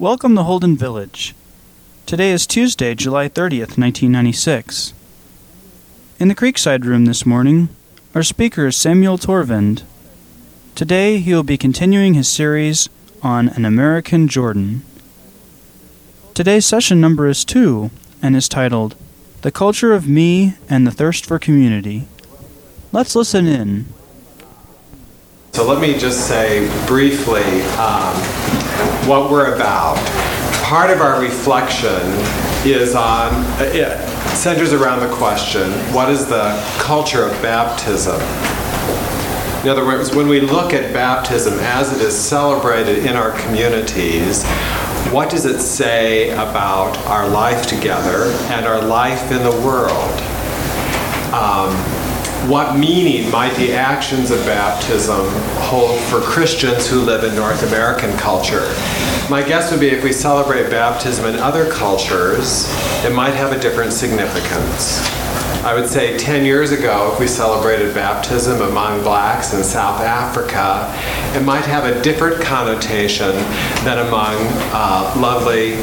Welcome to Holden Village. Today is Tuesday, July 30th, 1996. In the Creekside Room this morning, our speaker is Samuel Torvend. Today he will be continuing his series on An American Jordan. Today's session number is 2 and is titled, The Culture of Me and the Thirst for Community. Let's listen in. So let me just say briefly what we're about. Part of our reflection is centers around the question, what is the culture of baptism? In other words, when we look at baptism as it is celebrated in our communities, what does it say about our life together and our life in the world? What meaning might the actions of baptism hold for Christians who live in North American culture? My guess would be if we celebrate baptism in other cultures, it might have a different significance. I would say 10 years ago, if we celebrated baptism among blacks in South Africa, it might have a different connotation than among lovely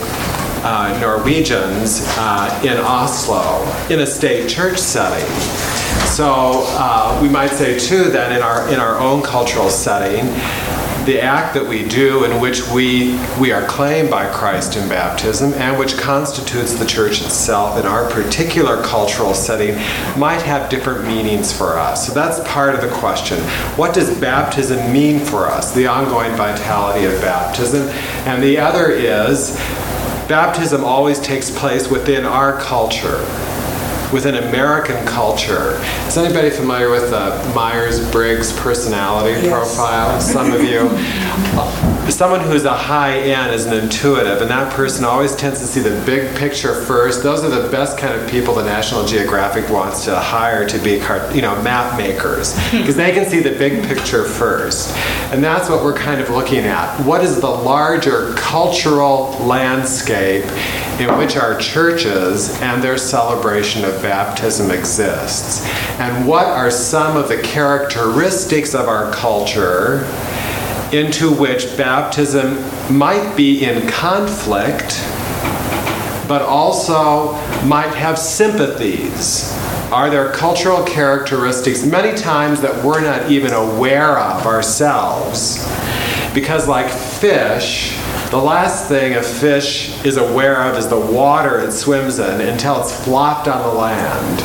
Norwegians in Oslo, in a state church setting. So we might say too that in our own cultural setting, the act that we do in which we are claimed by Christ in baptism and which constitutes the church itself in our particular cultural setting might have different meanings for us. So that's part of the question. What does baptism mean for us? The ongoing vitality of baptism. And the other is, baptism always takes place within our culture, within American culture. Is anybody familiar with the Myers-Briggs personality profile? Some of you. Someone who's a high N is an intuitive, and that person always tends to see the big picture first. Those are the best kind of people the National Geographic wants to hire to be, map makers, because they can see the big picture first. And that's what we're kind of looking at. What is the larger cultural landscape in which our churches and their celebration of baptism exists? And what are some of the characteristics of our culture into which baptism might be in conflict, but also might have sympathies? Are there cultural characteristics many times that we're not even aware of ourselves? Because like fish, the last thing a fish is aware of is the water it swims in until it's flopped on the land.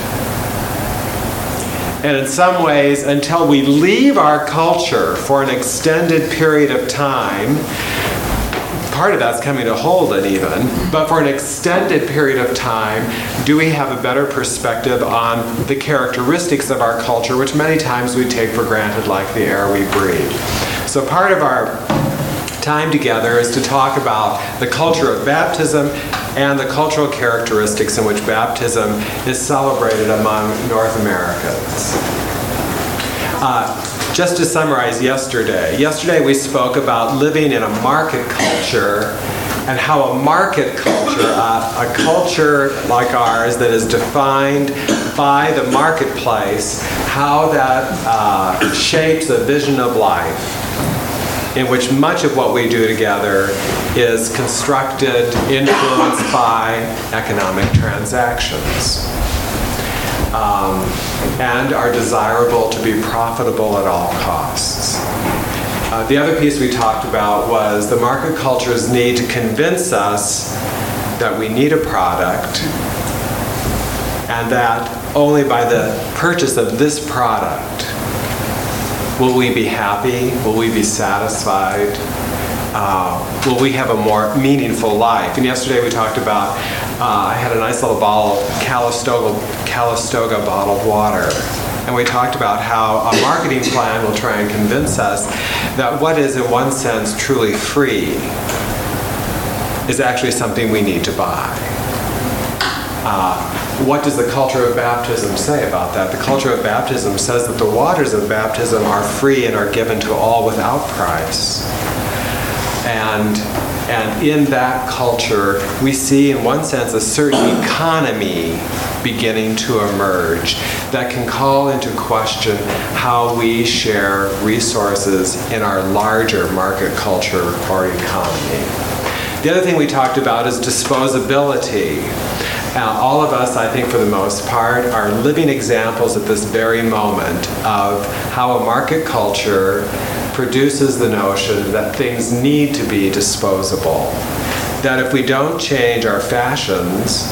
And in some ways, until we leave our culture for an extended period of time, part of that's coming to Holden even, but for an extended period of time, do we have a better perspective on the characteristics of our culture, which many times we take for granted, like the air we breathe. So part of our time together is to talk about the culture of baptism and the cultural characteristics in which baptism is celebrated among North Americans. Just to summarize yesterday we spoke about living in a market culture and how a market culture, a culture like ours that is defined by the marketplace, how that shapes a vision of life in which much of what we do together is constructed, influenced by economic transactions, and are desirable to be profitable at all costs. The other piece we talked about was the market culture's need to convince us that we need a product, and that only by the purchase of this product will we be happy? Will we be satisfied? Will we have a more meaningful life? And yesterday we talked about, I had a nice little bottle of Calistoga bottled water. And we talked about how a marketing plan will try and convince us that what is in one sense truly free is actually something we need to buy. What does the culture of baptism say about that? The culture of baptism says that the waters of baptism are free and are given to all without price. And in that culture, we see in one sense a certain economy beginning to emerge that can call into question how we share resources in our larger market culture or economy. The other thing we talked about is disposability. All of us, I think for the most part, are living examples at this very moment of how a market culture produces the notion that things need to be disposable. That if we don't change our fashions,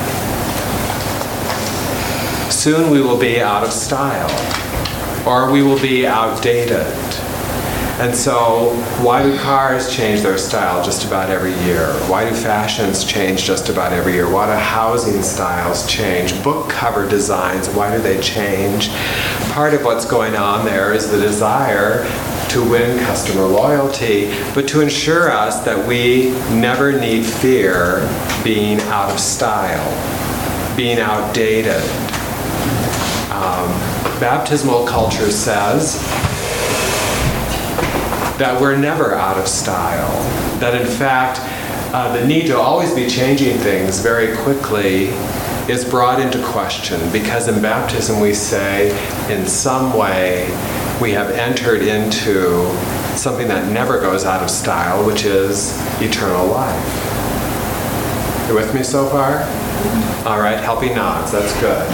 soon we will be out of style, or we will be outdated. And so, why do cars change their style just about every year? Why do fashions change just about every year? Why do housing styles change? Book cover designs, why do they change? Part of what's going on there is the desire to win customer loyalty, but to ensure us that we never need fear being out of style, being outdated. Baptismal culture says that we're never out of style, that in fact the need to always be changing things very quickly is brought into question, because in baptism we say in some way we have entered into something that never goes out of style, which is eternal life. You with me so far? All right, helping nods, that's good.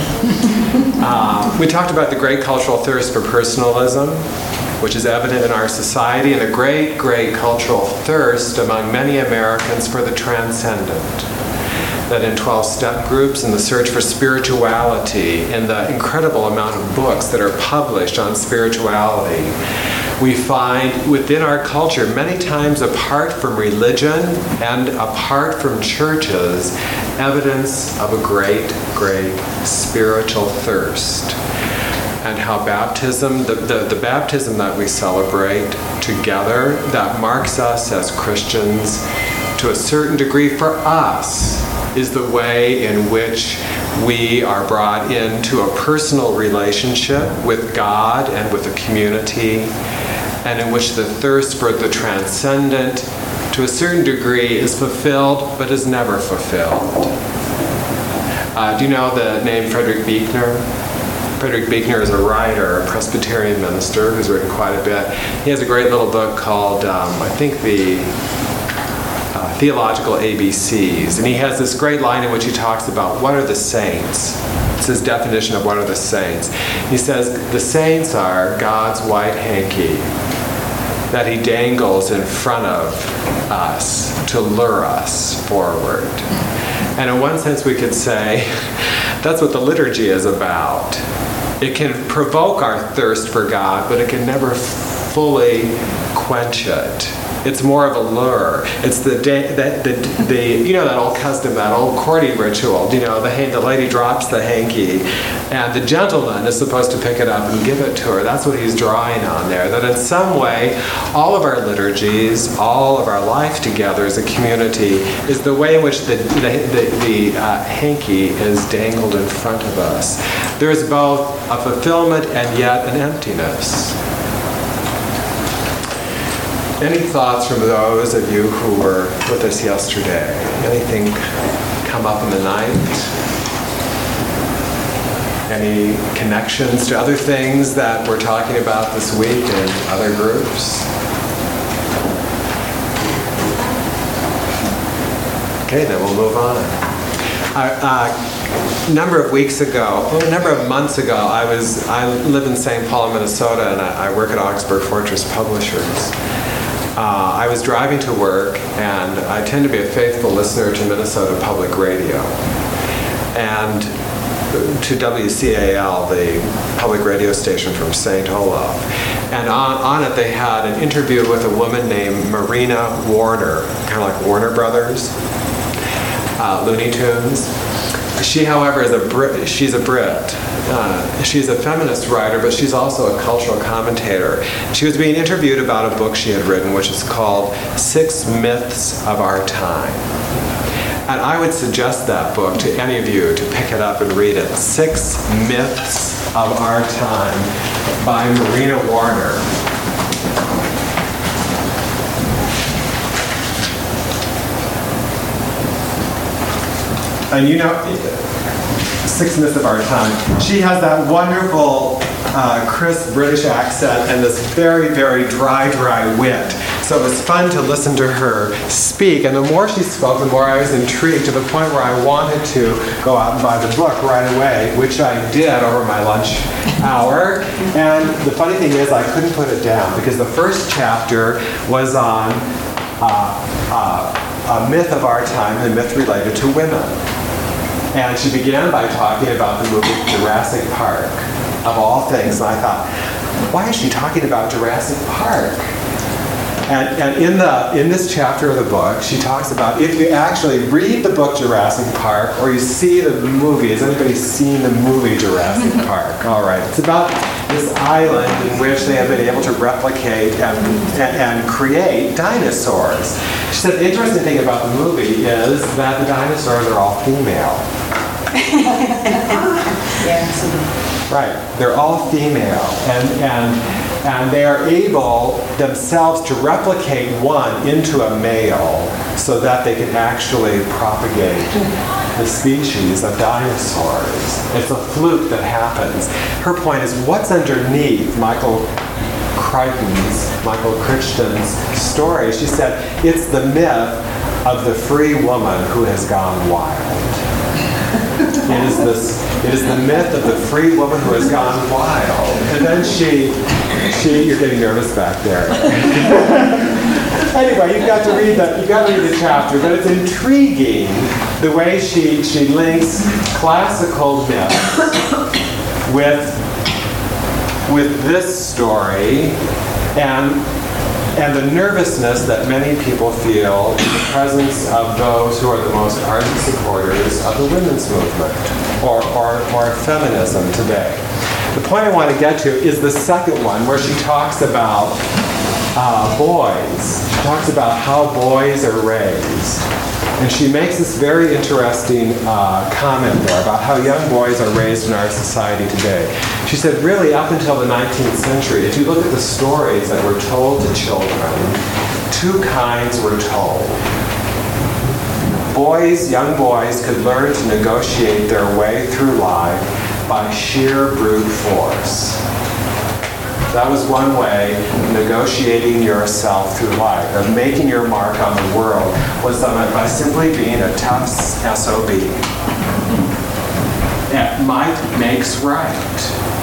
We talked about the great cultural thirst for personalism, which is evident in our society, and a great, great cultural thirst among many Americans for the transcendent. That in 12-step groups, in the search for spirituality, in the incredible amount of books that are published on spirituality, we find within our culture, many times apart from religion and apart from churches, evidence of a great, great spiritual thirst. And how baptism, the baptism that we celebrate together, that marks us as Christians to a certain degree for us, is the way in which we are brought into a personal relationship with God and with the community, and in which the thirst for the transcendent, to a certain degree, is fulfilled but is never fulfilled. Do you know the name Frederick Buechner? Frederick Buechner is a writer, a Presbyterian minister who's written quite a bit. He has a great little book called, I think, the Theological ABCs. And he has this great line in which he talks about what are the saints. It's his definition of what are the saints. He says, the saints are God's white hanky that he dangles in front of us to lure us forward. And in one sense we could say, that's what the liturgy is about. It can provoke our thirst for God, but it can never fully quench it. It's more of a lure. It's the you know that old custom, that old courting ritual. You know, the lady drops the hanky, and the gentleman is supposed to pick it up and give it to her. That's what he's drawing on there. That in some way, all of our liturgies, all of our life together as a community, is the way in which the hanky is dangled in front of us. There is both a fulfillment and yet an emptiness. Any thoughts from those of you who were with us yesterday? Anything come up in the night? Any connections to other things that we're talking about this week in other groups? Okay, then we'll move on. A number of months ago, I live in St. Paul, Minnesota, and I work at Augsburg Fortress Publishers. I was driving to work, and I tend to be a faithful listener to Minnesota Public Radio and to WCAL, the public radio station from St. Olaf. And on it they had an interview with a woman named Marina Warner, kind of like Warner Brothers, Looney Tunes. She, however, is a Brit. She's a Brit. She's a feminist writer, but she's also a cultural commentator. She was being interviewed about a book she had written, which is called 6 Myths of Our Time. And I would suggest that book to any of you to pick it up and read it. 6 Myths of Our Time by Marina Warner. And you know, 6 Myths of Our Time. She has that wonderful, crisp British accent and this very, very dry wit. So it was fun to listen to her speak, and the more she spoke, the more I was intrigued, to the point where I wanted to go out and buy the book right away, which I did over my lunch hour. And the funny thing is, I couldn't put it down, because the first chapter was on a myth of our time, and a myth related to women. And she began by talking about the movie Jurassic Park, of all things. And I thought, why is she talking about Jurassic Park? And in this chapter of the book, she talks about, if you actually read the book Jurassic Park, or you see the movie, has anybody seen the movie Jurassic Park? All right. It's about this island in which they have been able to replicate and create dinosaurs. She said the interesting thing about the movie is that the dinosaurs are all female. Right, they're all female, and they are able themselves to replicate one into a male so that they can actually propagate the species of dinosaurs. It's a fluke that happens. Her point is, what's underneath Michael Crichton's story? She said, it's the myth of the free woman who has gone wild. It is the myth of the free woman who has gone wild. And then you're getting nervous back there. Anyway, you've got to read the chapter, but it's intriguing the way she links classical myths with this story and the nervousness that many people feel in the presence of those who are the most ardent supporters of the women's movement or feminism today. The point I want to get to is the second one, where she talks about boys. She talks about how boys are raised. And she makes this very interesting comment there about how young boys are raised in our society today. She said, really, up until the 19th century, if you look at the stories that were told to children, two kinds were told. Young boys could learn to negotiate their way through life by sheer brute force. That was one way of negotiating yourself through life, of making your mark on the world, was by simply being a tough SOB. And might makes right.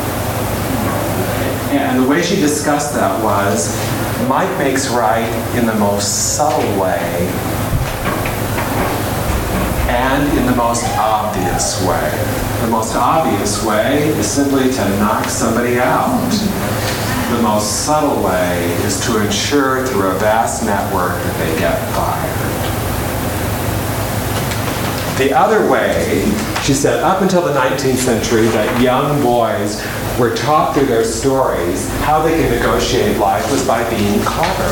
And the way she discussed that was, might makes right in the most subtle way and in the most obvious way. The most obvious way is simply to knock somebody out. The most subtle way is to ensure through a vast network that they get fired. The other way, she said, up until the 19th century, that young boys were taught through their stories how they could negotiate life was by being clever.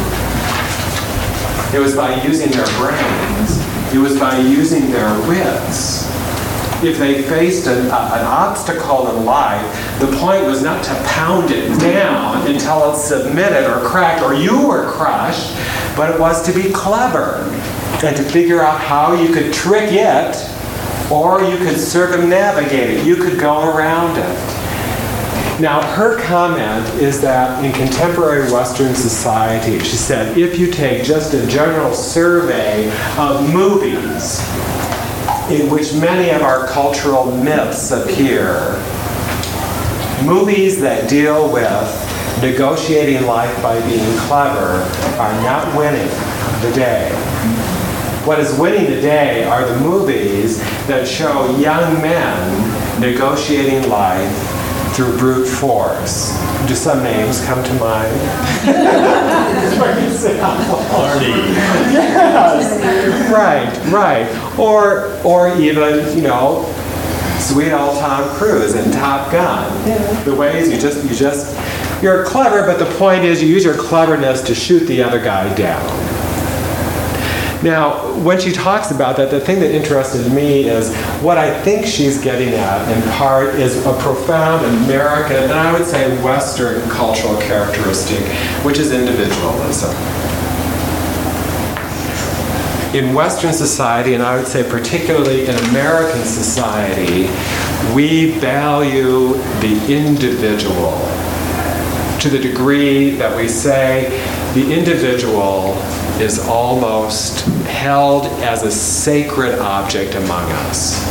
It was by using their brains. It was by using their wits. If they faced an obstacle in life, the point was not to pound it down until it submitted or cracked or you were crushed, but it was to be clever and to figure out how you could trick it or you could circumnavigate it. You could go around it. Now, her comment is that in contemporary Western society, she said, if you take just a general survey of movies in which many of our cultural myths appear, movies that deal with negotiating life by being clever are not winning the day. What is winning the day are the movies that show young men negotiating life through brute force. Do some names come to mind? Arnie. Yes. Right. Or even, sweet old Tom Cruise in Top Gun. The ways you're clever, but the point is you use your cleverness to shoot the other guy down. Now, when she talks about that, the thing that interested me is what I think she's getting at, in part, is a profound American, and I would say Western cultural characteristic, which is individualism. In Western society, and I would say particularly in American society, we value the individual to the degree that we say the individual is almost held as a sacred object among us.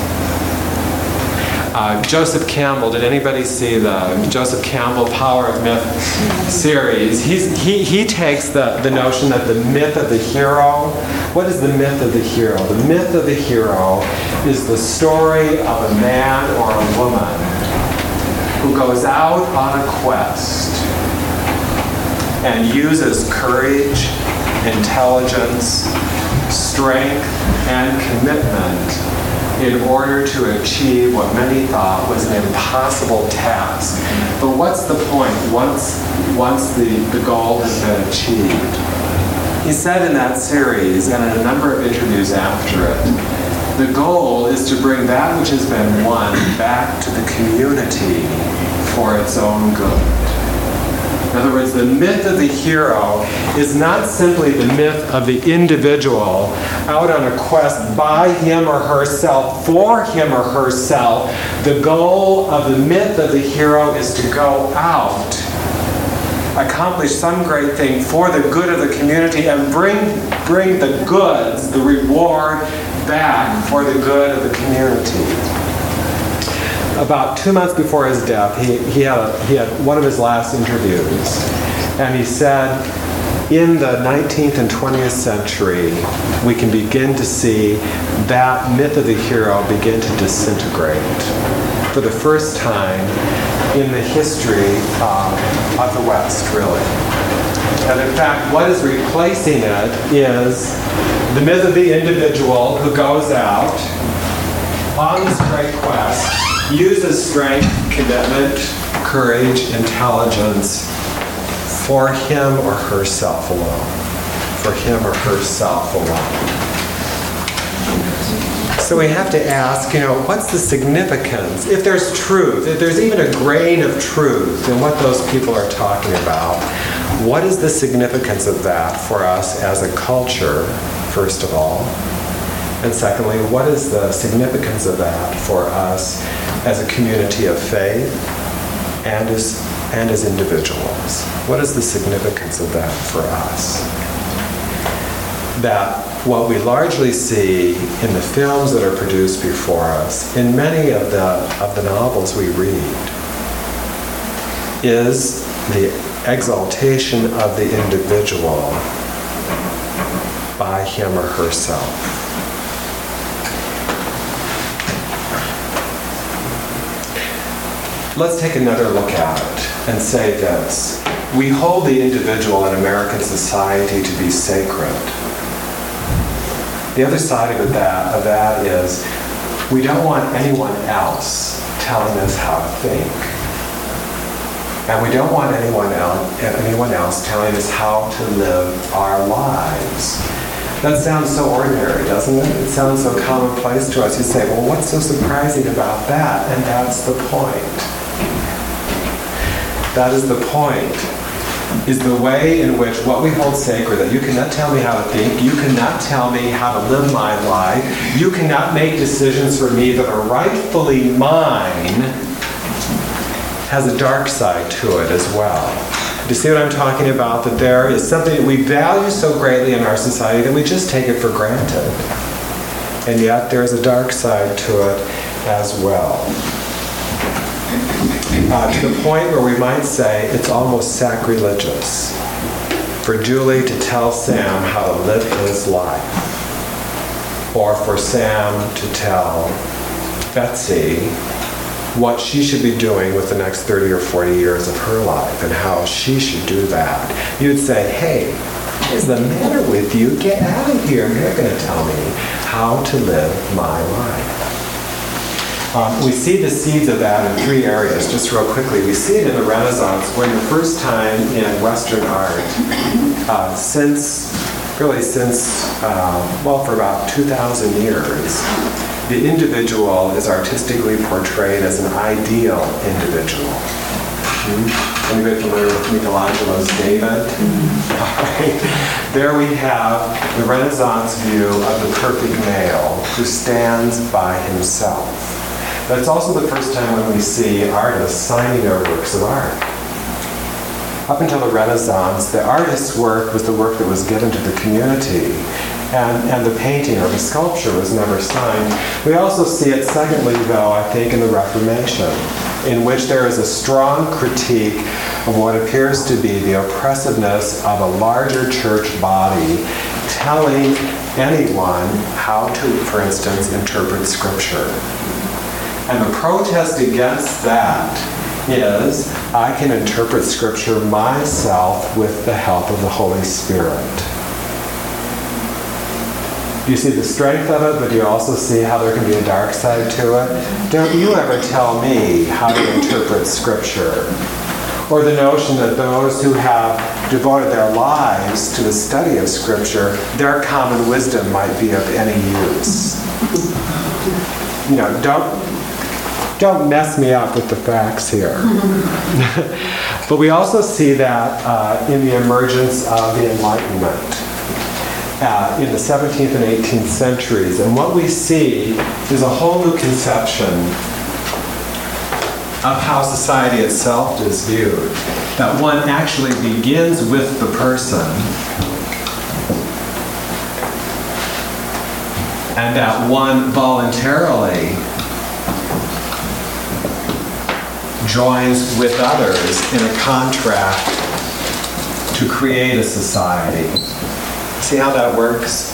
Joseph Campbell, did anybody see the Joseph Campbell Power of Myth series? He takes the notion that the myth of the hero, what is the myth of the hero? The myth of the hero is the story of a man or a woman who goes out on a quest and uses courage, intelligence, strength, and commitment in order to achieve what many thought was an impossible task. But what's the point once the goal has been achieved? He said in that series, and in a number of interviews after it, the goal is to bring that which has been won back to the community for its own good. In other words, the myth of the hero is not simply the myth of the individual out on a quest by him or herself, for him or herself. The goal of the myth of the hero is to go out, accomplish some great thing for the good of the community, and bring the goods, the reward, back for the good of the community. About 2 months before his death, he had one of his last interviews, and he said, in the 19th and 20th century, we can begin to see that myth of the hero begin to disintegrate for the first time in the history of the West, really. And in fact, what is replacing it is the myth of the individual who goes out on this great quest, uses strength, commitment, courage, intelligence for him or herself alone. For him or herself alone. So we have to ask, what's the significance? If there's truth, if there's even a grain of truth in what those people are talking about, what is the significance of that for us as a culture, first of all? And secondly, what is the significance of that for us as a community of faith and as individuals? What is the significance of that for us? That what we largely see in the films that are produced before us, in many of the novels we read, is the exaltation of the individual by him or herself. Let's take another look at it and say this. We hold the individual in American society to be sacred. The other side of that is we don't want anyone else telling us how to think. And we don't want anyone else telling us how to live our lives. That sounds so ordinary, doesn't it? It sounds so commonplace to us. You say, well, what's so surprising about that? And that's the point. That is the point, is the way in which what we hold sacred, that you cannot tell me how to think, you cannot tell me how to live my life, you cannot make decisions for me that are rightfully mine, has a dark side to it as well. Do you see what I'm talking about? That there is something that we value so greatly in our society that we just take it for granted. And yet there's a dark side to it as well. To the point where we might say it's almost sacrilegious for Julie to tell Sam how to live his life, or for Sam to tell Betsy what she should be doing with the next 30 or 40 years of her life and how she should do that. You'd say, hey, what is the matter with you? Get out of here. You're not going to tell me how to live my life. We see the seeds of that in three areas, just real quickly. We see it in the Renaissance, when the first time in Western art, for about 2,000 years, the individual is artistically portrayed as an ideal individual. Anybody familiar with Michelangelo's David? All right. There we have the Renaissance view of the perfect male who stands by himself. But it's also the first time when we see artists signing their works of art. up until the Renaissance, the artist's work was the work that was given to the community, and the painting or the sculpture was never signed. We also see it, secondly, though, I think, in the Reformation, in which there is a strong critique of what appears to be the oppressiveness of a larger church body telling anyone how to, for instance, interpret Scripture. And the protest against that is, I can interpret Scripture myself with the help of the Holy Spirit. You see the strength of it, but you also see how there can be a dark side to it. Don't you ever tell me how to interpret Scripture. Or the notion that those who have devoted their lives to the study of Scripture, their common wisdom might be of any use. You know, don't mess me up with the facts here. But we also see that in the emergence of the Enlightenment in the 17th and 18th centuries. And what we see is a whole new conception of how society itself is viewed. That one actually begins with the person, and that one voluntarily joins with others in a contract to create a society. See how that works?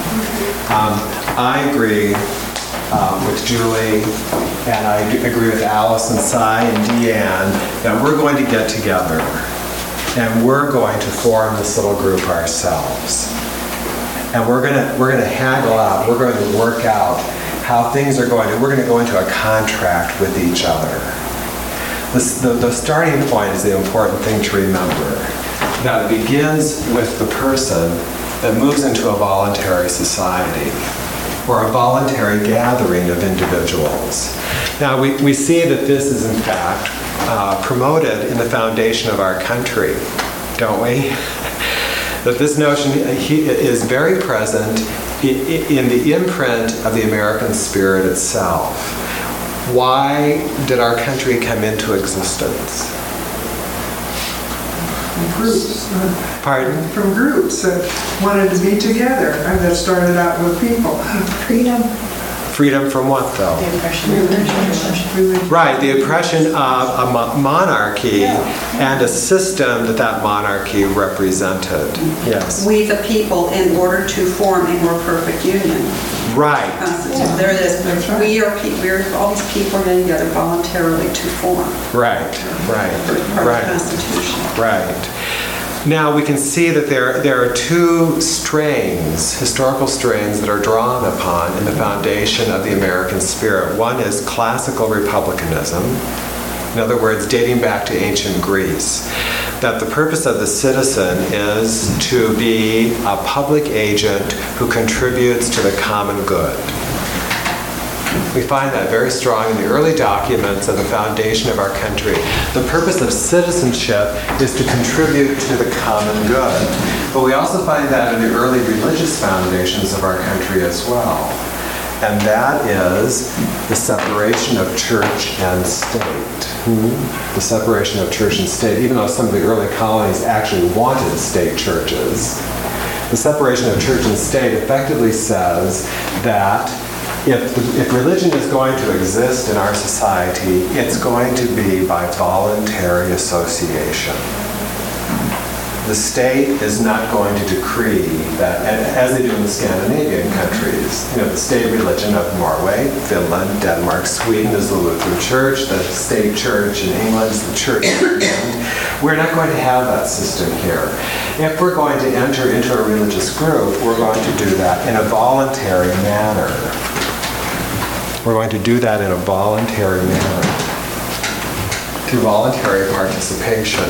I agree with Julie, and I agree with Alice and Cy and Deanne, that we're going to get together and we're going to form this little group ourselves. And we're going to haggle out, we're going to work out how things are going to, we're going to go into a contract with each other. The starting point is the important thing to remember. That it begins with the person that moves into a voluntary society or a voluntary gathering of individuals. Now, we see that this is in fact promoted in the foundation of our country, don't we? That this notion is very present in the imprint of the American spirit itself. Why did our country come into existence? From groups. Pardon? From groups that wanted to be together and that started out with people. Freedom. Freedom from what, though? The oppression. Right, the oppression of a monarchy and a system that monarchy represented. Yes. We the people, in order to form a more perfect union. Right. Constitute. There it is. Right. We're all these people getting together voluntarily to form. Right. Part of the Constitution. Right. Now we can see that there are two strains, historical strains, that are drawn upon in the foundation of the American spirit. One is classical republicanism, in other words, dating back to ancient Greece, that the purpose of the citizen is to be a public agent who contributes to the common good. We find that very strong in the early documents of the foundation of our country. The purpose of citizenship is to contribute to the common good. But we also find that in the early religious foundations of our country as well. And that is the separation of church and state. The separation of church and state, even though some of the early colonies actually wanted state churches. The separation of church and state effectively says that if religion is going to exist in our society, it's going to be by voluntary association. The state is not going to decree that, as they do in the Scandinavian countries, the state religion of Norway, Finland, Denmark, Sweden is the Lutheran Church, the state church in England is the Church of England. We're not going to have that system here. If we're going to enter into a religious group, we're going to do that in a voluntary manner. We're going to do that in a voluntary manner, through voluntary participation.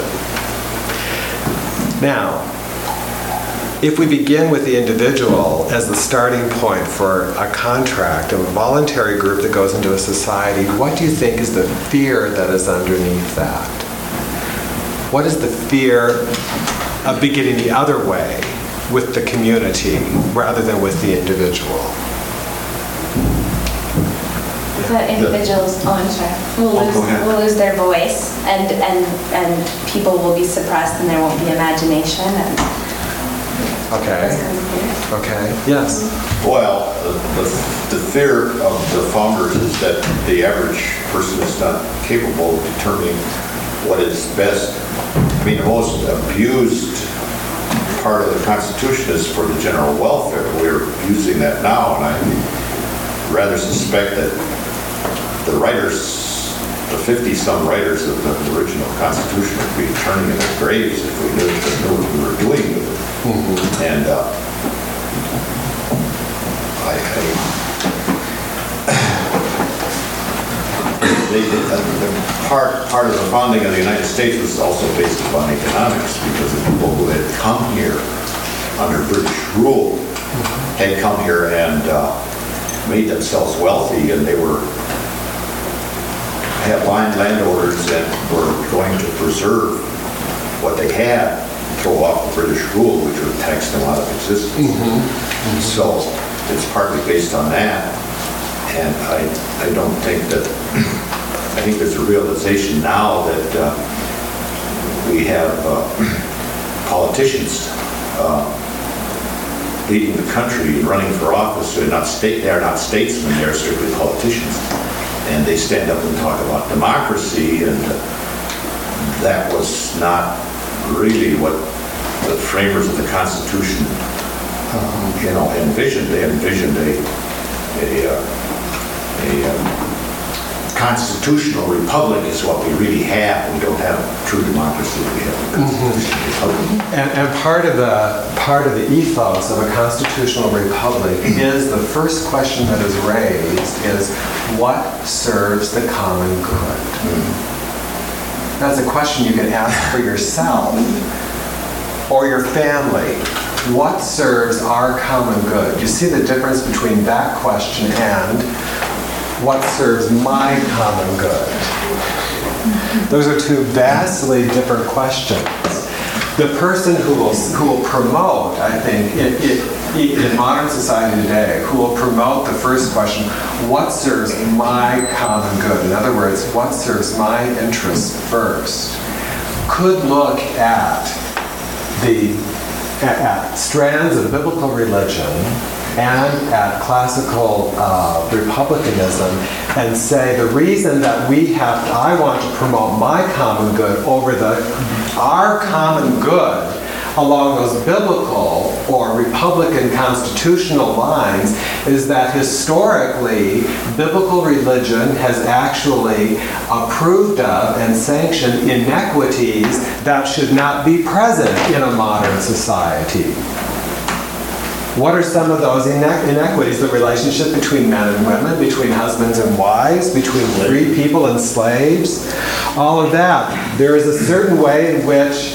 Now, if we begin with the individual as the starting point for a contract, a voluntary group that goes into a society, what do you think is the fear that is underneath that? What is the fear of beginning the other way, with the community rather than with the individual? that individuals, I'm sorry, will lose their voice, and people will be suppressed, and there won't be imagination, and Okay. those kinds of things. Okay. Yes. Well, the fear of the founders is that the average person is not capable of determining what is best. I mean, the most abused part of the Constitution is for the general welfare. We're using that now, and I rather suspect that the writers, the 50-some writers of the original Constitution would be turning in their graves if we knew what we were doing with it. And part of the founding of the United States was also based upon economics, because the people who had come here under British rule had come here and made themselves wealthy, and they had landowners and were going to preserve what they had, throw off the British rule, which would tax them out of existence. So it's partly based on that, and I don't think that. I think there's a realization now that we have politicians leading the country and running for office. They are not statesmen, they're strictly politicians. And they stand up and talk about democracy, and that was not really what the framers of the Constitution envisioned. They envisioned a constitutional republic is what we really have. We don't have true democracy. We have a constitutional republic. And part of the ethos of a constitutional republic is the first question that is raised is, what serves the common good? That's a question you can ask for yourself or your family. What serves our common good? You see the difference between that question and what serves my common good? Those are two vastly different questions. The person who will promote, I think, in modern society today, who will promote the first question, what serves my common good? In other words, what serves my interests first? Could look at strands of biblical religion and at classical republicanism and say the reason that I want to promote my common good over our common good along those biblical or republican constitutional lines is that historically biblical religion has actually approved of and sanctioned inequities that should not be present in a modern society. What are some of those inequities? The relationship between men and women, between husbands and wives, between free people and slaves, all of that. There is a certain way in which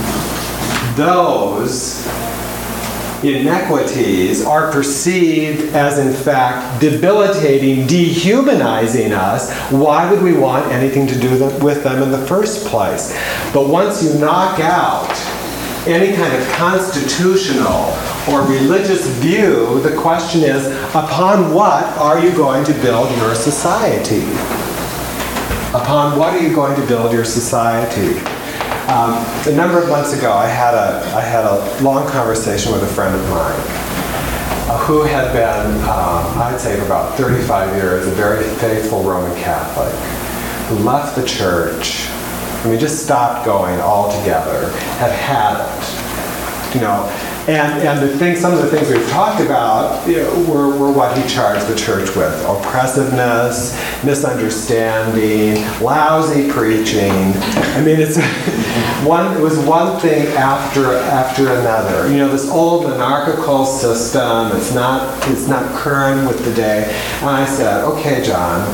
those inequities are perceived as, in fact, debilitating, dehumanizing us. Why would we want anything to do with them in the first place? But once you knock out any kind of constitutional or religious view, the question is, upon what are you going to build your society? Upon what are you going to build your society? A number of months ago, I had a long conversation with a friend of mine who had been, I'd say for about 35 years, a very faithful Roman Catholic, who left the church. I mean, just stopped going altogether, had it, And some of the things we've talked about were what he charged the church with: oppressiveness, misunderstanding, lousy preaching. I mean, it was one thing after another. This old monarchical system. It's not current with the day. And I said, okay, John,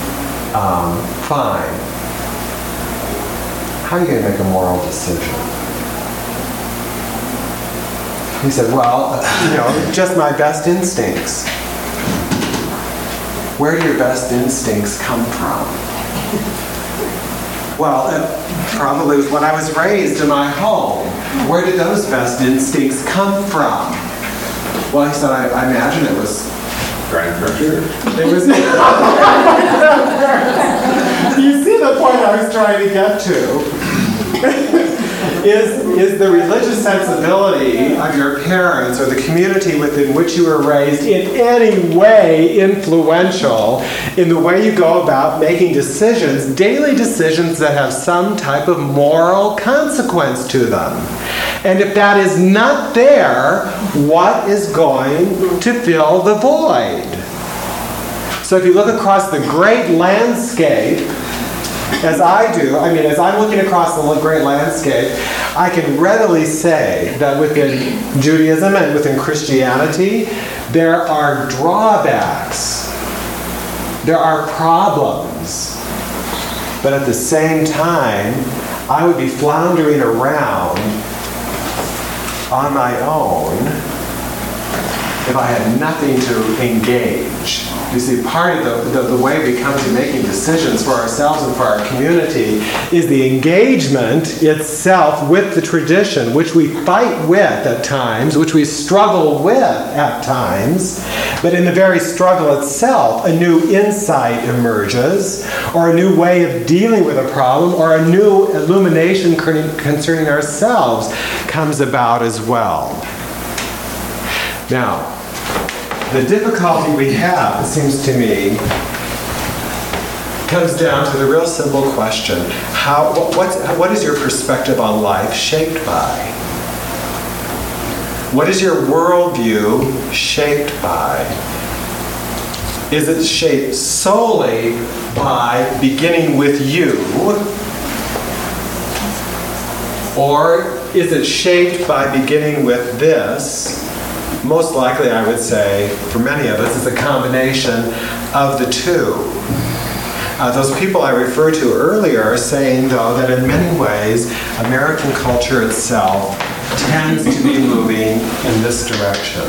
fine. How are you going to make a moral decision? He said, well, just my best instincts. Where do your best instincts come from? Well, probably when I was raised in my home. Where did those best instincts come from? Well, he said, I imagine it was grandparents. It was. You see the point I was trying to get to. Is the religious sensibility of your parents or the community within which you were raised in any way influential in the way you go about making decisions, daily decisions that have some type of moral consequence to them? And if that is not there, what is going to fill the void? So if you look across the great landscape, as I do, as I'm looking across the great landscape, I can readily say that within Judaism and within Christianity, there are drawbacks. There are problems. But at the same time, I would be floundering around on my own if I had nothing to engage. You see, part of the way we come to making decisions for ourselves and for our community is the engagement itself with the tradition, which we fight with at times, which we struggle with at times. But in the very struggle itself, a new insight emerges, or a new way of dealing with a problem, or a new illumination concerning ourselves comes about as well. Now, the difficulty we have, it seems to me, comes down to the real simple question: what is your perspective on life shaped by? What is your worldview shaped by? Is it shaped solely by beginning with you? Or is it shaped by beginning with this? Most likely, I would say, for many of us, it's a combination of the two. Those people I referred to earlier are saying, though, that in many ways, American culture itself tends to be moving in this direction.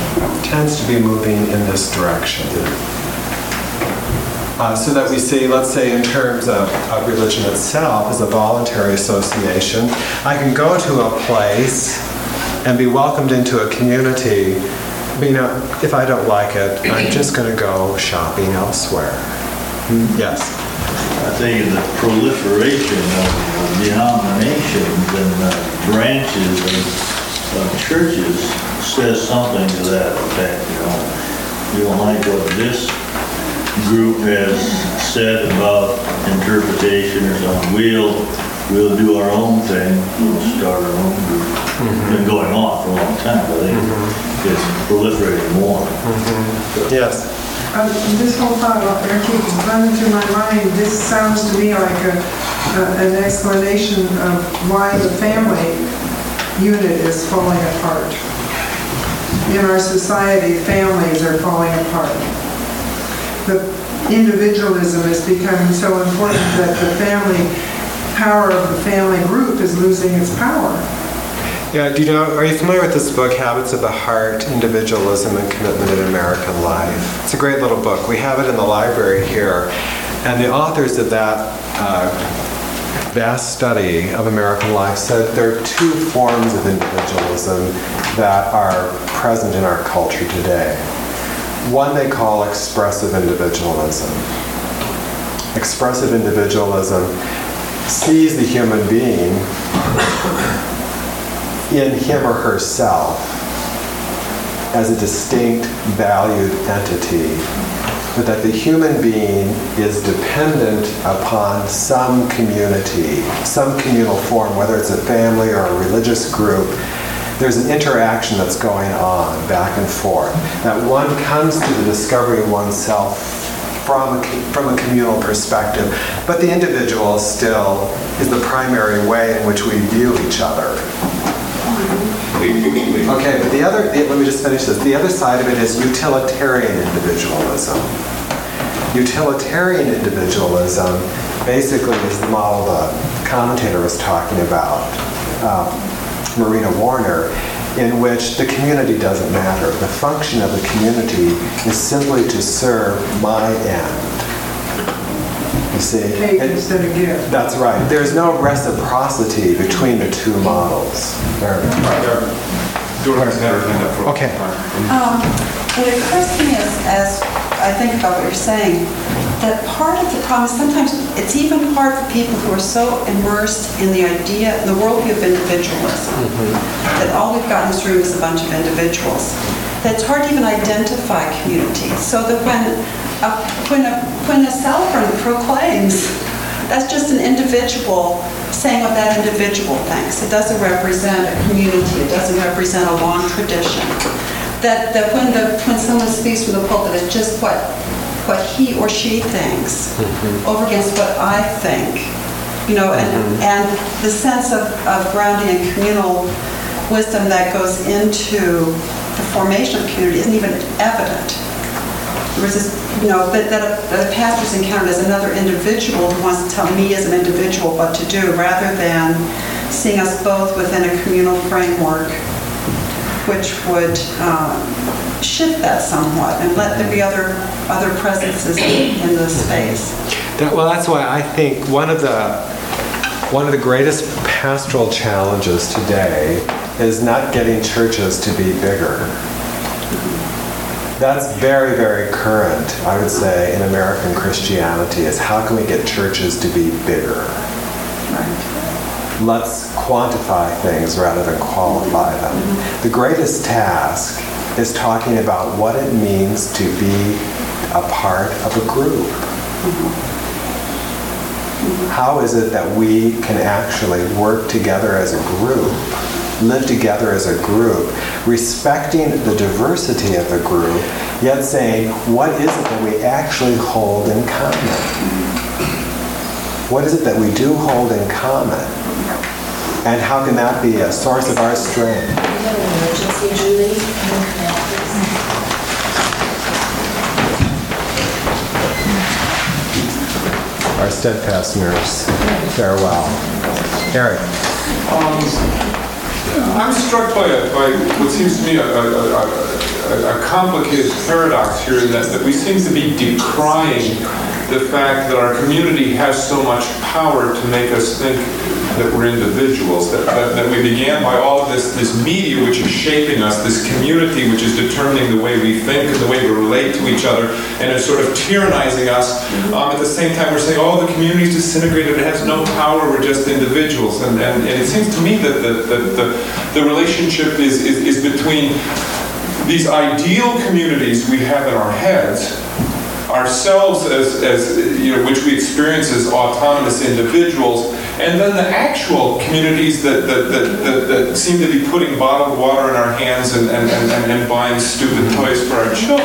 So that we see, let's say, in terms of religion itself as a voluntary association, I can go to a place and be welcomed into a community, but if I don't like it, I'm just going to go shopping elsewhere. Yes? I think the proliferation of denominations and branches of churches says something to that effect. You don't like what this group has said about interpretation or something. We'll do our own thing. We'll start our own group. It's been going on for a long time, but I think it's proliferating more. Yes. This whole thought keeps running through my mind. This sounds to me like an explanation of why the family unit is falling apart. In our society, families are falling apart. The individualism is becoming so important that the power of the family group is losing its power. Yeah, are you familiar with this book, Habits of the Heart, Individualism and Commitment in American Life? It's a great little book. We have it in the library here. And the authors of that vast study of American life said there are two forms of individualism that are present in our culture today. One they call expressive individualism. Expressive individualism sees the human being in him or herself as a distinct, valued entity, but that the human being is dependent upon some community, some communal form, whether it's a family or a religious group. There's an interaction that's going on back and forth, that one comes to the discovery of oneself from a communal perspective, but the individual still is the primary way in which we view each other. Okay, but let me just finish this. The other side of it is utilitarian individualism. Utilitarian individualism basically is the model the commentator was talking about, Marina Warner, in which the community doesn't matter. The function of the community is simply to serve my end. You see? Take instead of give. That's right. There's no reciprocity between the two models. Dorothy's had her hand up for a long Okay. time. It occurs to me as I think about what you're saying, that part of the problem is sometimes it's even hard for people who are so immersed in the idea, the worldview of individualism, that all we've got in this room is a bunch of individuals, that it's hard to even identify community. So that when a celebrant proclaims, that's just an individual saying what that individual thinks. It doesn't represent a community. It doesn't represent a long tradition. That when someone speaks from the pulpit, it's just what he or she thinks over against what I think. You know, and the sense of grounding and communal wisdom that goes into the formation of community isn't even evident. There was this, you know, that a pastor's encountered as another individual who wants to tell me as an individual what to do, rather than seeing us both within a communal framework, which would shift that somewhat and let there be other presences in the space. Well, that's why I think one of the greatest pastoral challenges today is not getting churches to be bigger. That's very, very current, I would say, in American Christianity, is how can we get churches to be bigger? Right. Let's quantify things rather than qualify them. The greatest task is talking about what it means to be a part of a group. How is it that we can actually work together as a group, live together as a group, respecting the diversity of the group, yet saying, what is it that we actually hold in common? What is it that we do hold in common? And how can that be a source of our strength? We have an emergency, Julie. Can you come out, please? Our steadfast nurse. Farewell. Eric. I'm struck by what seems to me a complicated paradox here, in that we seem to be decrying the fact that our community has so much power to make us think that we're individuals, that we began by all of this media which is shaping us, this community which is determining the way we think and the way we relate to each other, and is sort of tyrannizing us. At the same time, we're saying, oh, the community's disintegrated, it has no power, we're just individuals. And it seems to me that the relationship is between these ideal communities we have in our heads, ourselves as you know, which we experience as autonomous individuals, and then the actual communities that seem to be putting bottled water in our hands and buying stupid toys for our children.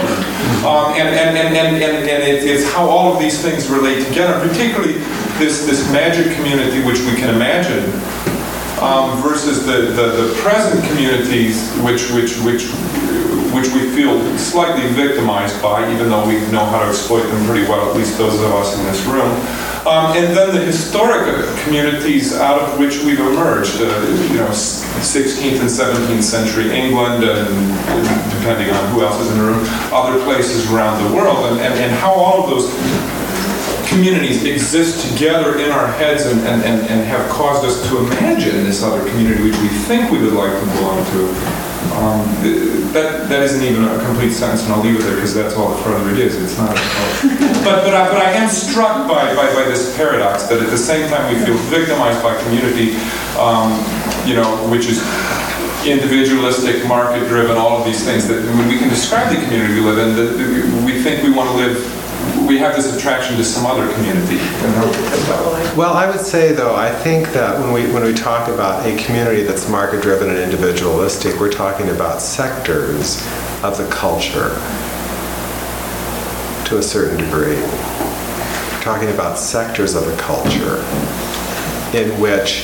And it's how all of these things relate together, particularly this magic community which we can imagine, versus the present communities which we feel slightly victimized by, even though we know how to exploit them pretty well, at least those of us in this room. And then the historic communities out of which we've emerged, 16th and 17th century England, and depending on who else is in the room, other places around the world, and how all of those communities exist together in our heads and have caused us to imagine this other community which we think we would like to belong to. That isn't even a complete sentence, and I'll leave it there because that's all the further it is. It's not. But I am struck by this paradox that at the same time we feel victimized by community, which is individualistic, market-driven, all of these things. That when we can describe the community we live in, that we think we want to live. We have this attraction to some other community. Well, I would say, though, I think that when we talk about a community that's market-driven and individualistic, we're talking about sectors of the culture to a certain degree. We're talking about sectors of the culture in which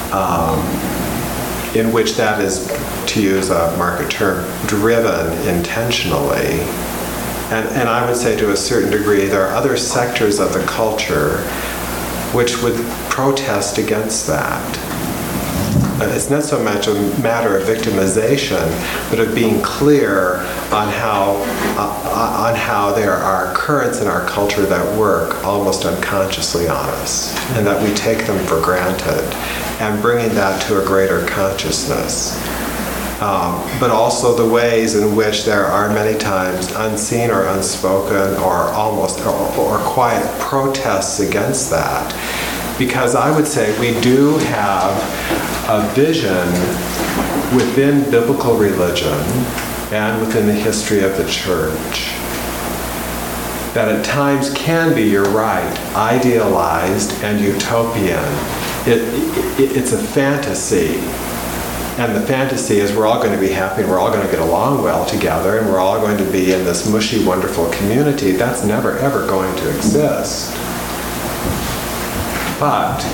that is, to use a market term, driven intentionally. And I would say to a certain degree there are other sectors of the culture which would protest against that. It's not so much a matter of victimization, but of being clear on how there are currents in our culture that work almost unconsciously on us, and that we take them for granted, and bringing that to a greater consciousness. but also the ways in which there are many times unseen or unspoken or almost or quiet protests against that. Because I would say we do have a vision within biblical religion and within the history of the church that at times can be, you're right, idealized and utopian. It's a fantasy. And the fantasy is we're all going to be happy and we're all going to get along well together and we're all going to be in this mushy, wonderful community. That's never, ever going to exist. But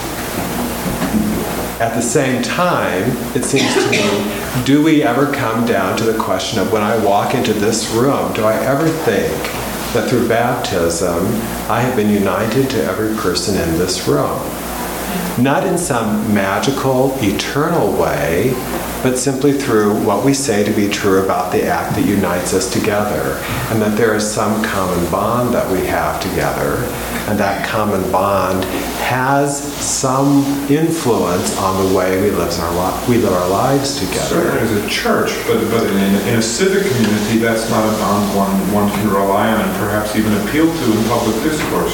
at the same time, it seems to me, do we ever come down to the question of when I walk into this room, do I ever think that through baptism, I have been united to every person in this room? Not in some magical, eternal way, but simply through what we say to be true about the act that unites us together, and that there is some common bond that we have together, and that common bond has some influence on the way we live our lives together. Certainly as a church, but in a civic community, that's not a bond one can rely on and perhaps even appeal to in public discourse.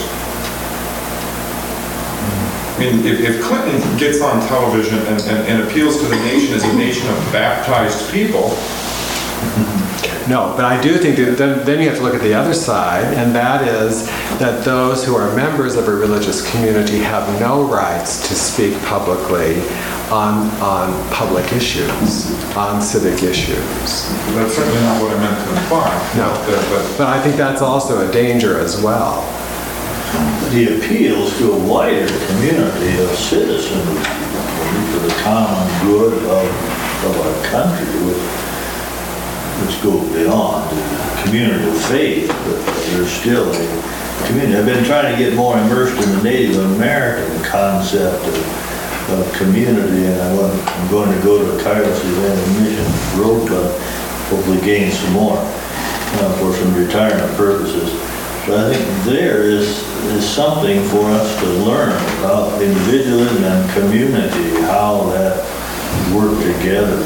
I mean, if Clinton gets on television and appeals to the nation as a nation of baptized people... No, but I do think that then you have to look at the other side, and that is that those who are members of a religious community have no rights to speak publicly on public issues, on civic issues. That's certainly not what I meant to imply. No, but I think that's also a danger as well. The appeals to a wider community of citizens for the common good of our country, which go beyond the community of faith, but there's still a community. I've been trying to get more immersed in the Native American concept of community, and I'm going to go to a Kairos event in Mission Road Club, hopefully gain some more for some retirement purposes. But I think there is something for us to learn about individualism and community, how that work together.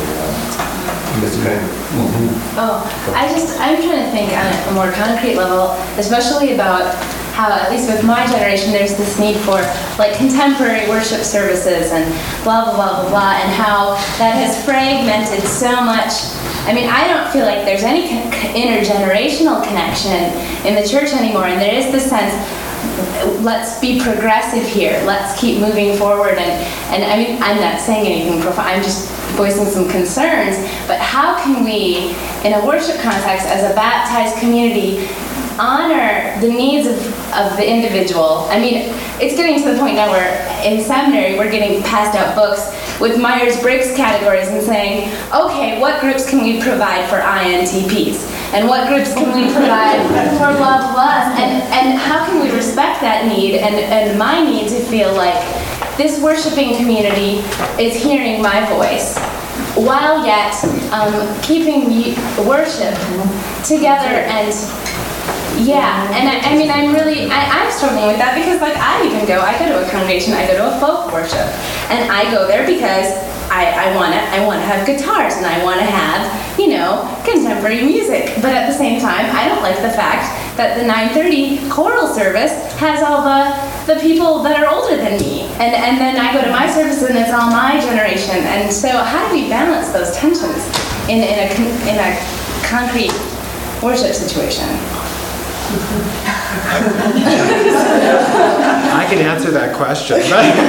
I'm trying to think on a more concrete level, especially about how, at least with my generation, there's this need for like contemporary worship services and blah, blah, blah, blah, blah, and how that has fragmented so much. I mean, I don't feel like there's any intergenerational connection in the church anymore, and there is this sense, let's be progressive here, let's keep moving forward, and I mean, I'm not saying anything profound, I'm just voicing some concerns, but how can we, in a worship context, as a baptized community, honor the needs of the individual? I mean, it's getting to the point now where in seminary we're getting passed out books with Myers-Briggs categories and saying, okay, what groups can we provide for INTPs? And what groups can we provide for blah, blah, blah? And how can we respect that need and my need to feel like this worshiping community is hearing my voice, while yet keeping worship together and I mean, I'm struggling with that because, like, I go to a congregation, I go to a folk worship, and I go there because I want to have guitars, and I want to have, contemporary music, but at the same time, I don't like the fact that the 9:30 choral service has all the people that are older than me, and then I go to my service and it's all my generation, and so how do we balance those tensions in a concrete worship situation? I can answer that question.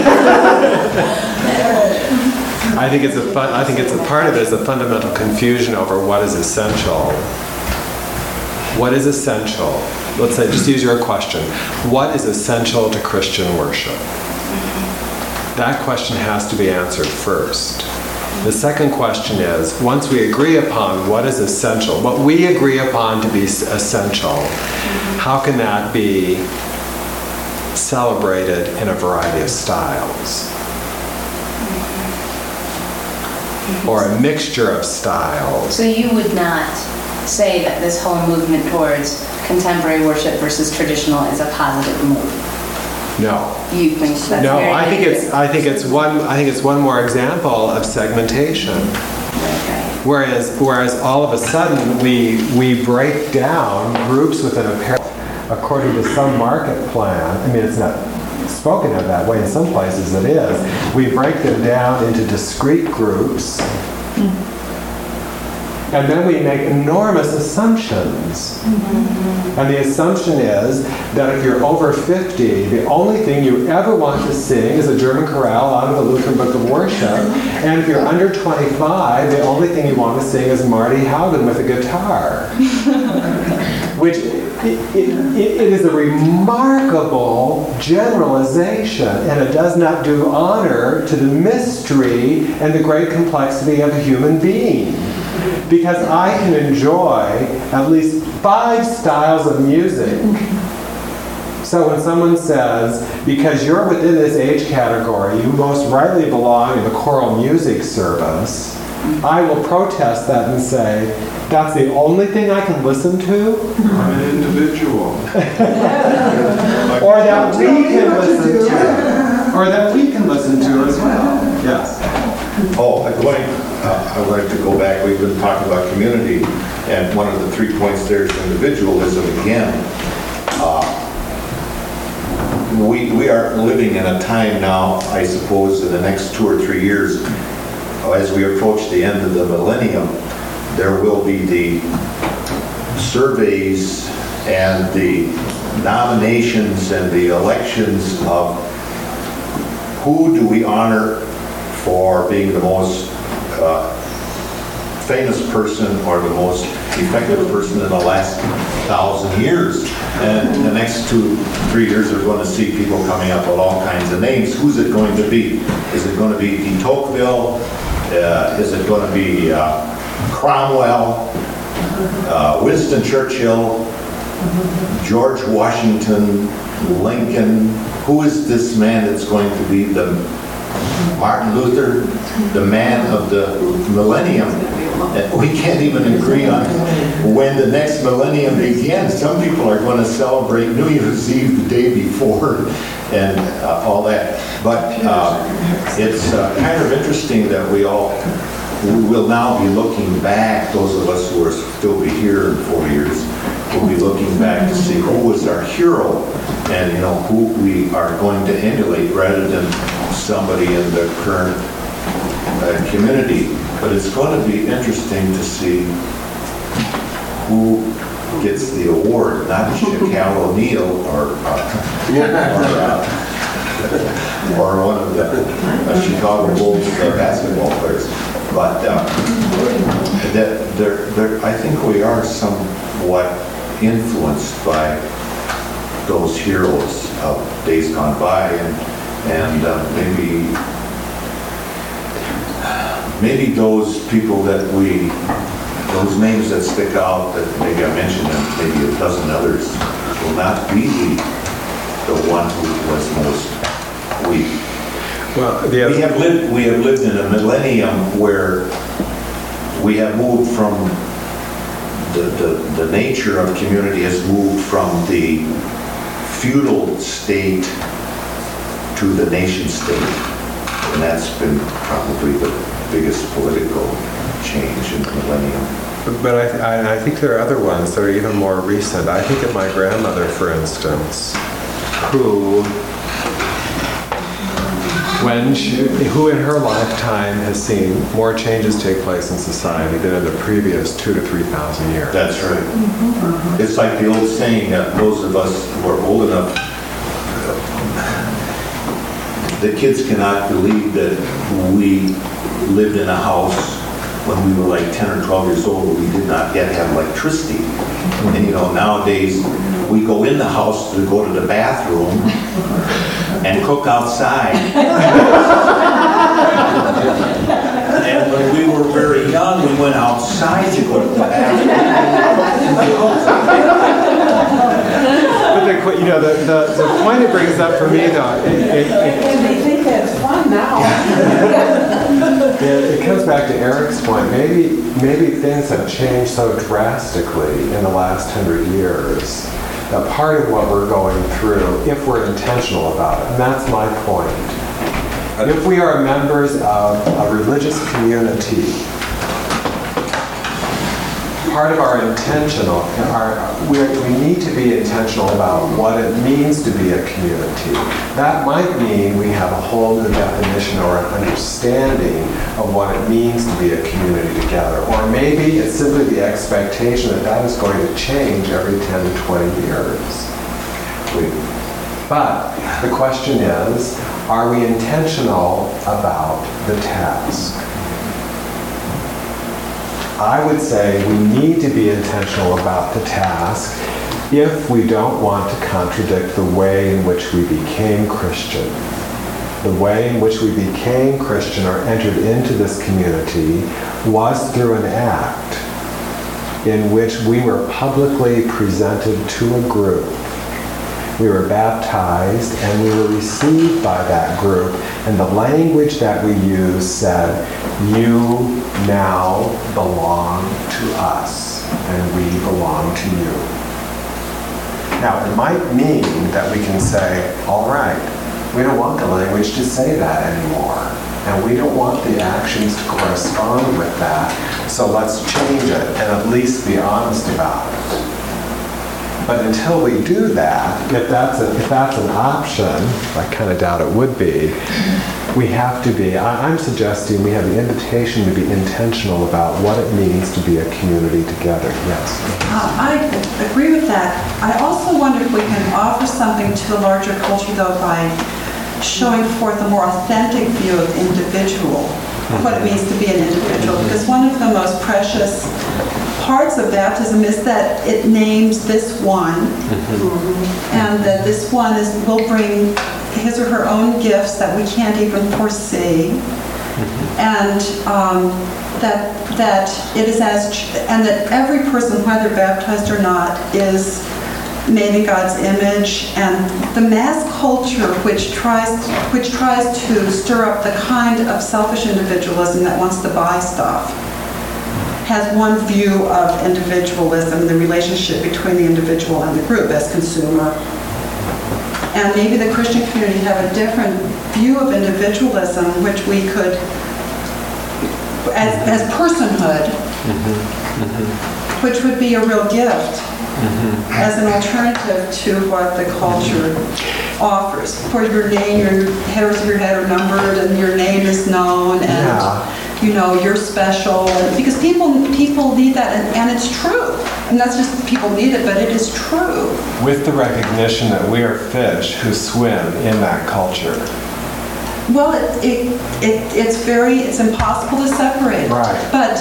I think it's a part of it is a fundamental confusion over what is essential. What is essential? Let's say, just use your question. What is essential to Christian worship? That question has to be answered first. The second question is, once we agree upon what is essential, what we agree upon to be essential, how can that be celebrated in a variety of styles? Or a mixture of styles? So you would not say that this whole movement towards contemporary worship versus traditional is a positive move? No. You think that's no, very I think it's one more example of segmentation. Okay. Whereas all of a sudden we break down groups within a pair according to some market plan. I mean, it's not spoken of that way. In some places it is. We break them down into discrete groups. And then we make enormous assumptions. And the assumption is that if you're over 50, the only thing you ever want to sing is a German chorale out of the Lutheran Book of Worship. And if you're under 25, the only thing you want to sing is Marty Haugen with a guitar. Which it is a remarkable generalization, and it does not do honor to the mystery and the great complexity of a human being. Because I can enjoy at least 5 styles of music. So when someone says, because you're within this age category, you most rightly belong in the choral music service, I will protest that and say, that's the only thing I can listen to? I'm an individual. Or that we can listen to. Or that we can listen to as well. Yes. Oh, I would like to go back. We've been talking about community, and one of the 3 points there is individualism again. We are living in a time now, I suppose, in the next 2 or 3 years, as we approach the end of the millennium, there will be the surveys and the nominations and the elections of who do we honor for being the most famous person or the most effective person in the last 1,000 years. And the next 2-3 years are going to see people coming up with all kinds of names. Who's it going to be? Is it going to be de Tocqueville? Is it going to be Cromwell? Winston Churchill? George Washington? Lincoln? Who is this man that's going to be the Martin Luther, the man of the millennium? We can't even agree on when the next millennium begins. Some people are going to celebrate New Year's Eve the day before and all that. But it's kind of interesting that we will now be looking back, those of us who will still be here in 4 years, will be looking back to see who was our hero and who we are going to emulate rather than somebody in the current community. But it's going to be interesting to see who gets the award, not Shaquille O'Neal or one of the Chicago Bulls basketball players. But I think we are somewhat influenced by those heroes of days gone by, and maybe those people those names that stick out that maybe I mentioned and maybe a dozen others will not be the one who was most weak. Well, we have lived in a millennium where we have moved from the nature of community has moved from the feudal state to the nation state, and that's been probably the biggest political change in the millennium. But I think there are other ones that are even more recent. I think of my grandmother, for instance, who in her lifetime has seen more changes take place in society than in the previous 2,000 to 3,000 years. That's right. Mm-hmm. It's like the old saying that those of us who are old enough, the kids cannot believe that we lived in a house when we were like 10 or 12 years old where we did not yet have electricity. And nowadays we go in the house to go to the bathroom and cook outside. And when we were very young, we went outside to go to the bathroom. But the point it brings up for me, though, and they think that's fun now. It comes back to Eric's point. Maybe things have changed so drastically in the last 100 years that part of what we're going through, if we're intentional about it, and that's my point, if we are members of a religious community part of our intentional, we need to be intentional about what it means to be a community. That might mean we have a whole new definition or an understanding of what it means to be a community together. Or maybe it's simply the expectation that that is going to change every 10 to 20 years. But the question is, are we intentional about the task? I would say we need to be intentional about the task if we don't want to contradict the way in which we became Christian. The way in which we became Christian or entered into this community was through an act in which we were publicly presented to a group. We were baptized and we were received by that group, and the language that we used said, "You now belong to us and we belong to you." Now, it might mean that we can say, all right, we don't want the language to say that anymore, and we don't want the actions to correspond with that, so let's change it and at least be honest about it. But until we do that, if that's an option, I kind of doubt it would be, we have to be, I'm suggesting we have the invitation to be intentional about what it means to be a community together. Yes? I agree with that. I also wonder if we can offer something to the larger culture, though, by showing forth a more authentic view of individual, what it means to be an individual. Because one of the most precious parts of baptism is that it names this one, and that this one will bring his or her own gifts that we can't even foresee, and that it is and that every person, whether baptized or not, is made in God's image. And the mass culture, which tries to stir up the kind of selfish individualism that wants to buy stuff, has one view of individualism, the relationship between the individual and the group as consumer. And maybe the Christian community have a different view of individualism, which we could, as personhood, which would be a real gift as an alternative to what the culture offers. For your name, your hairs of your head are numbered, and your name is known, and you know, you're special, because people need that, and it's true. And that's just, people need it, but it is true. With the recognition that we are fish who swim in that culture. Well, it's impossible to separate. Right. But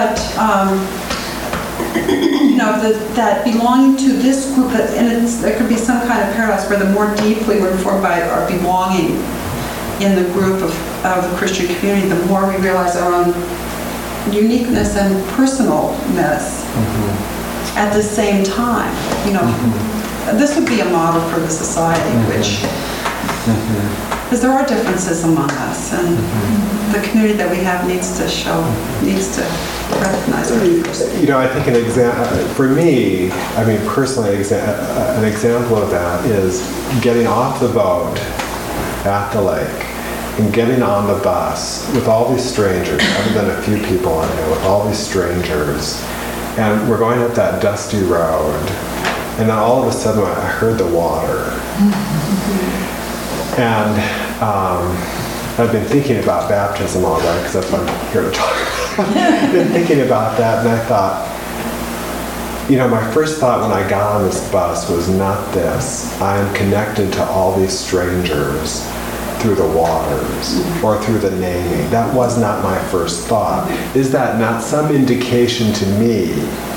you know, that belonging to this group, and there could be some kind of paradox where the more deeply we're informed by our belonging in the group of the Christian community, the more we realize our own uniqueness and personalness at the same time. You know, this would be a model for the society, which, because there are differences among us, and the community that we have needs to recognize our diversity. You know, I think for me, I mean, personally, an example of that is getting off the boat at the lake and getting on the bus with all these strangers, other than a few people I knew, with all these strangers, and we're going up that dusty road, and then all of a sudden I heard the water. And I've been thinking about baptism all day, because that's what I'm here to talk about. I've been thinking about that, and I thought, you know, my first thought when I got on this bus was not this. I am connected to all these strangers through the waters or through the naming. That was not my first thought. Is that not some indication to me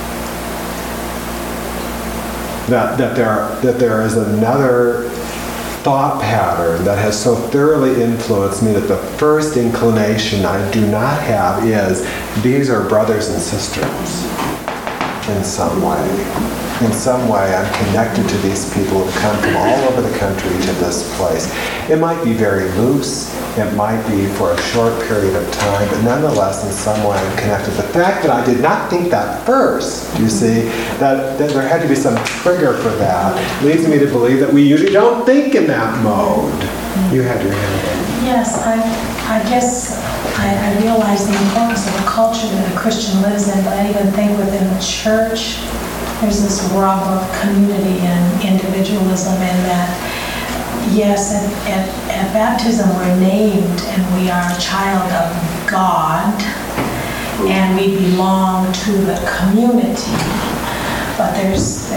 that there is another thought pattern that has so thoroughly influenced me that the first inclination I do not have is, these are brothers and sisters in some way. In some way, I'm connected to these people who come from all over the country to this place. It might be very loose, it might be for a short period of time, but nonetheless, in some way, I'm connected. The fact that I did not think that first, you see, that there had to be some trigger for that, leads me to believe that we usually don't think in that mode. You had your hand up. Yes, I guess I realize the importance of the culture that a Christian lives in, but I even think within the church, there's this rub of community and individualism in that, yes, at baptism we're named and we are a child of God and we belong to the community. But there's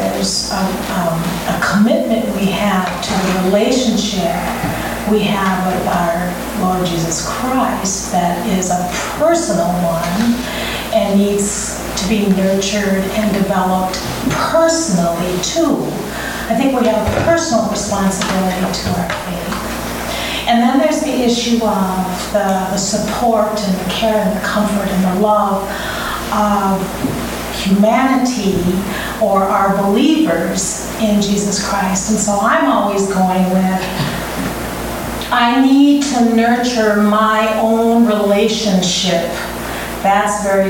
a commitment we have to the relationship we have with our Lord Jesus Christ that is a personal one and needs to be nurtured and developed personally too. I think we have a personal responsibility to our faith. And then there's the issue of the support and the care and the comfort and the love of humanity or our believers in Jesus Christ. And so I'm always going with, I need to nurture my own relationship. That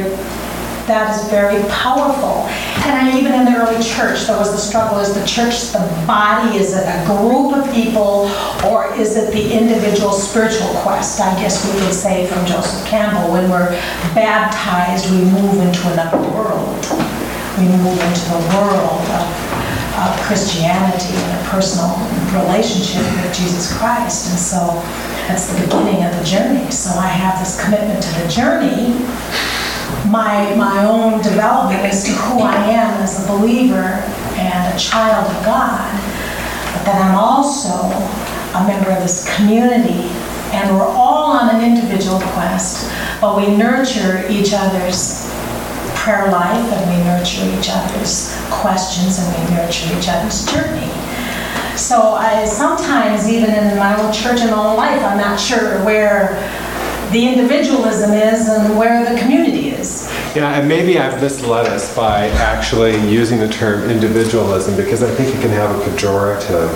is very powerful. And even in the early church, there was the struggle, is the church the body? Is it a group of people? Or is it the individual spiritual quest? I guess we would say from Joseph Campbell, when we're baptized, we move into another world. We move into the world of Christianity and a personal relationship with Jesus Christ. And so that's the beginning of the journey. So I have this commitment to the journey, my own development as to who I am as a believer and a child of God. But then I'm also a member of this community, and we're all on an individual quest, but we nurture each other's prayer life, and we nurture each other's questions, and we nurture each other's journey. So I sometimes, even in my own church and my own life, I'm not sure where the individualism is and where the community is. Yeah, and maybe I've misled us by actually using the term individualism, because I think it can have a pejorative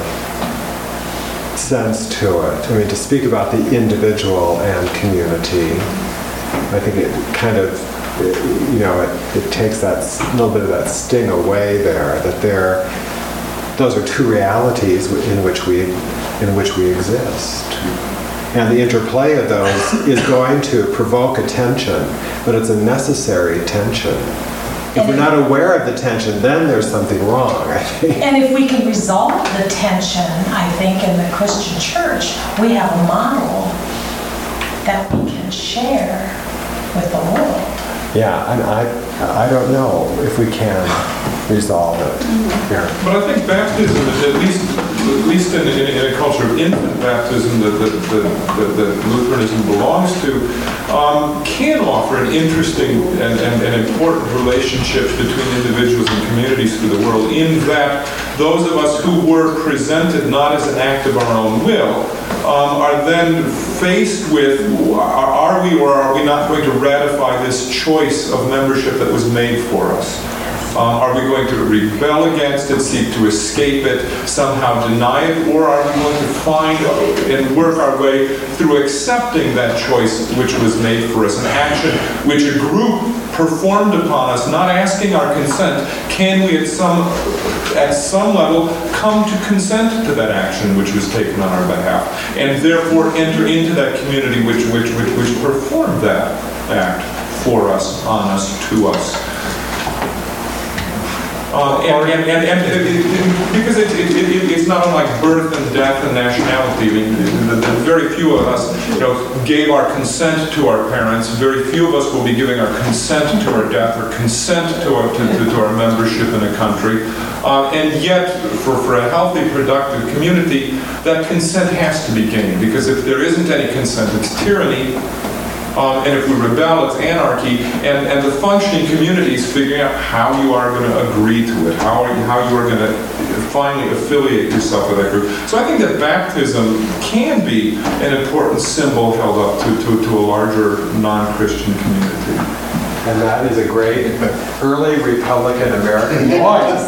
sense to it. I mean, to speak about the individual and community, I think it kind of, it takes that little bit of that sting away there, that those are two realities in which we exist. And the interplay of those is going to provoke a tension, but it's a necessary tension. If we're not aware of the tension, then there's something wrong, I think. And if we can resolve the tension, I think, in the Christian church, we have a model that we can share with the world. Yeah, and I don't know if we can resolve it here. But I think baptism, at least in a culture of infant baptism that Lutheranism belongs to, can offer an interesting and important relationships between individuals and communities through the world, in that those of us who were presented not as an act of our own will are then faced with, are we or are we not going to ratify this choice of membership that was made for us? Are we going to rebel against it, seek to escape it, somehow deny it, or are we going to find and work our way through accepting that choice which was made for us, an action which a group performed upon us, not asking our consent? Can we at some level come to consent to that action which was taken on our behalf, and therefore enter into that community which performed that act for us, on us, to us? Because it's not unlike birth and death and nationality. I mean, very few of us, gave our consent to our parents. Very few of us will be giving our consent to our death or consent to our membership in a country. And yet, for a healthy, productive community, that consent has to be gained. Because if there isn't any consent, it's tyranny. And if we rebel, it's anarchy. And the functioning community is figuring out how you are going to agree to it, how you are going to finally affiliate yourself with that group. So I think that baptism can be an important symbol held up to a larger non-Christian community. And that is a great early Republican American voice.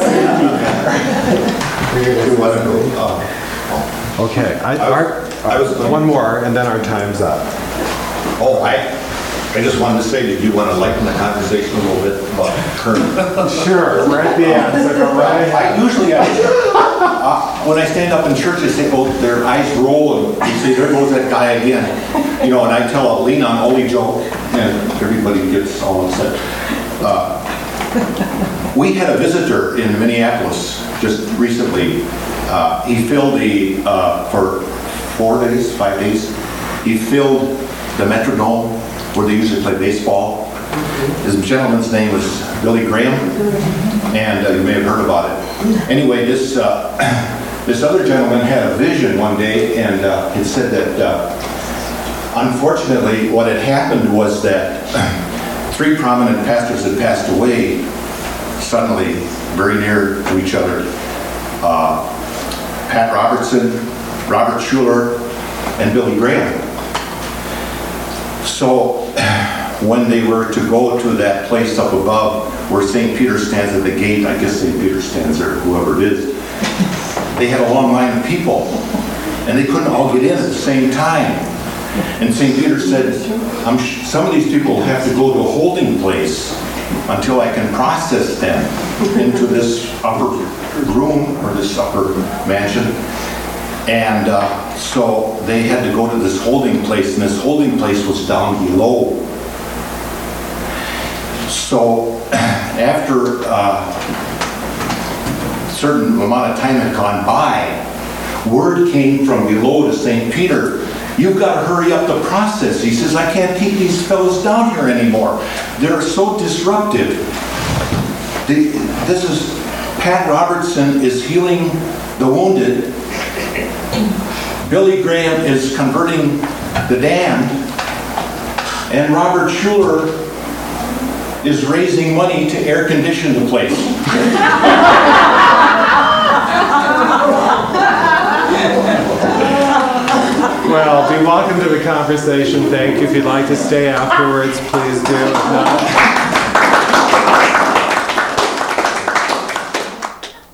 Okay, one more, and then our time's up. Oh, I just wanted to say, did you want to lighten the conversation a little bit about current? Sure, we're at the end, so go right ahead. When I stand up in church, I say, oh, their eyes roll, and you say, there goes that guy again. You know, and I tell a lean on Ollie joke, and everybody gets all upset. We had a visitor in Minneapolis just recently. He filled for 5 days, he filled the Metrodome where they usually play baseball. His gentleman's name was Billy Graham, and you may have heard about it. Anyway, this other gentleman had a vision one day, and it said that unfortunately what had happened was that 3 prominent pastors had passed away suddenly, very near to each other. Pat Robertson, Robert Schuller, and Billy Graham. So when they were to go to that place up above where St. Peter stands at the gate, I guess St. Peter stands there, whoever it is, they had a long line of people, and they couldn't all get in at the same time. And St. Peter said, some of these people will have to go to a holding place until I can process them into this upper room or this upper mansion. And so they had to go to this holding place, and this holding place was down below. So after a certain amount of time had gone by, word came from below to St. Peter, you've got to hurry up the process. He says, I can't keep these fellows down here anymore. They're so disruptive. This is, Pat Robertson is healing the wounded. Billy Graham is converting the damned. And Robert Schuller is raising money to air condition the place. Well, be welcome to the conversation. Thank you. If you'd like to stay afterwards, please do. If not,